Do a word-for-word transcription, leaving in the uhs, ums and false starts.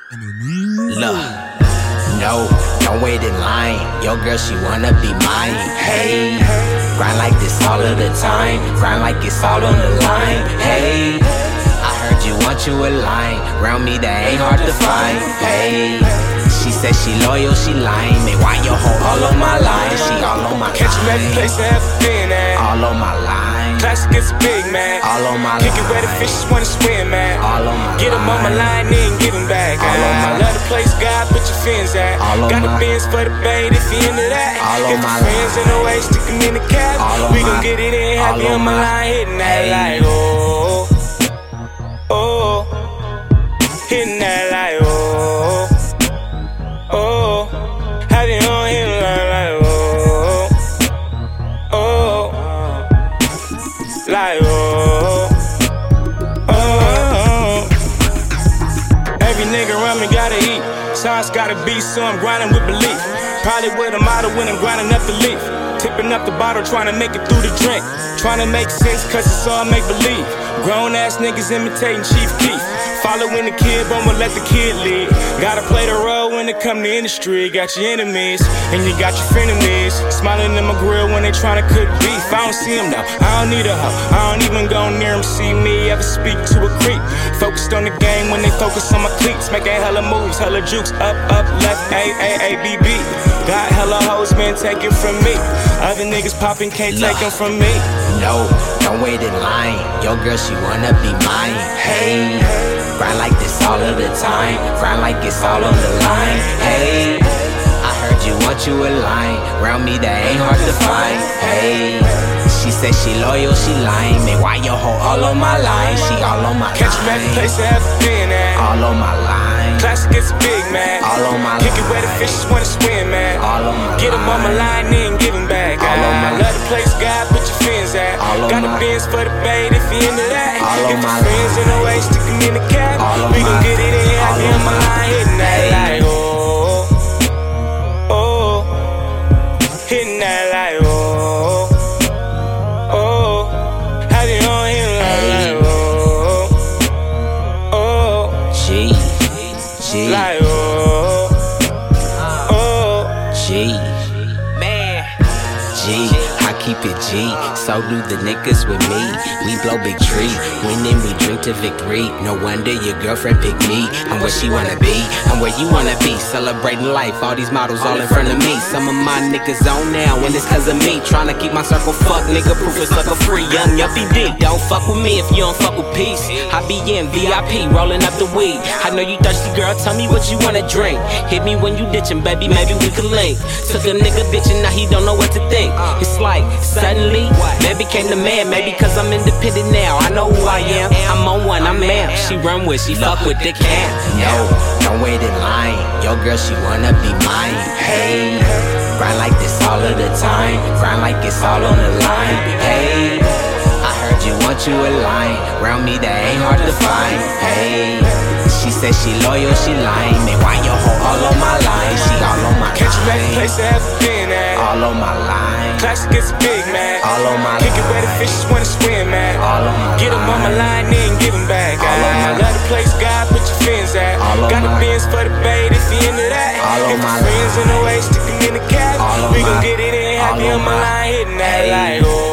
Look, no, don't wait in line. Your girl, she wanna be mine. Hey, grind like this all of the time. Grind like it's all on the line. Hey, I heard you want you a line. Round me, that ain't hard to find. Hey, she said she loyal, she lying. Man, why your hoe all on my line? She all on my line. Catch him every place I ever been at. All on my line. Classic gets big, man. All on my Kick line. it where the fishes wanna swim, man. All on my Get him on my line, then give him back. All on my I love the place God put your fins at. All on Got the my- bins for the bait if you into that. All on If my the friends in the way, stick him in the cab. All on We gon' my- get it in, have all you on on my my- line, hitting that Hey. like oh, oh, hitting that like oh, oh, have you on hitting like like oh, oh, like oh. Every nigga around me gotta eat. Size gotta be, so I'm grinding with belief. Probably with a model when I'm grinding up the leaf. Tipping up the bottle, trying to make it through the drink. Trying to make sense, cause it's all make believe. Grown ass niggas imitating Chief Keef. Following the kid, but I'ma let the kid lead. Gotta play the role when it come to industry. Got your enemies, and you got your frenemies. Smiling in my grill when they tryna cook beef. I don't see them though, I don't need a hoe. I don't even go near them, see me ever speak to a creep. Focused on the game when they focus on my cleats. Making hella moves, hella jukes. Up, up, left, A, A, A, B, B. Got hella hoes, man, take it from me. Other niggas popping, can't take them from me. No, don't wait in line. Your girl, she wanna be mine. Hey, grind like this all of the time. Grind like it's all on the line. Hey, I heard you want you a line. Round me, that ain't hard to find. Hey, she said she loyal, she lying. Man, why your hoe all on my line? She all on my Catch him every line. place I ever been at. All on my line. Classic gets big, man. All on my Kick it where the line. fishes wanna swim, man. All on my Get him on my line, then give him back. All on I my- love the place God put your fins at. All on Got the my- bins for the bait if you into that. All on If the my friends in the way, stick him in the cab. All on We gon' my- get it in, have all you on on my my- line, hitting that Hey. like oh, oh, hitting that like oh, oh, have you on hitting Hey. like oh, oh, G, G, like oh, oh. G. Man, G, I keep it G, so do the niggas with me. We blow big tree, winning we drink to victory. No wonder your girlfriend picked me. I'm where she wanna be, I'm where you wanna be. Celebrating life, all these models all in front of me. Some of my niggas on now, and it's cause of me. Trying to keep my circle fuck, nigga proof it's sucker free. Young Yuppie D, don't fuck with me if you don't fuck with peace. I be in V I P, rolling up the weed. I know you thirsty, girl, tell me what you wanna drink. Hit me when you ditching, baby, maybe we could link. Took a nigga bitchin', now he don't know what to think. It's like, suddenly, man became the man. Maybe cause I'm independent now, I know who I am. I'm on one, I'm man. She run with, she fuck with the can. No, don't wait in line. Your girl, she wanna be mine. Hey, grind like this all of the time. Grind like it's all on the line. Hey, I heard you want you a line. Round me, that ain't hard to find. Hey, she said she loyal, she lying. Man, why your hoe all on my line? She all on my catch him every line. place I ever been at. All on my line. Classic gets big, man. All on my Kick it line. where the fishes wanna swim, man. All on my Get him on my line, then give him back. All on I my- love the place God put your fins at. All on Got the my- bins for the bait if you into that. All on if the my- friends in the way, stick him in the cab. All on We gon' my- get it in, have all you on on my my- line, hitting that Hey. like oh.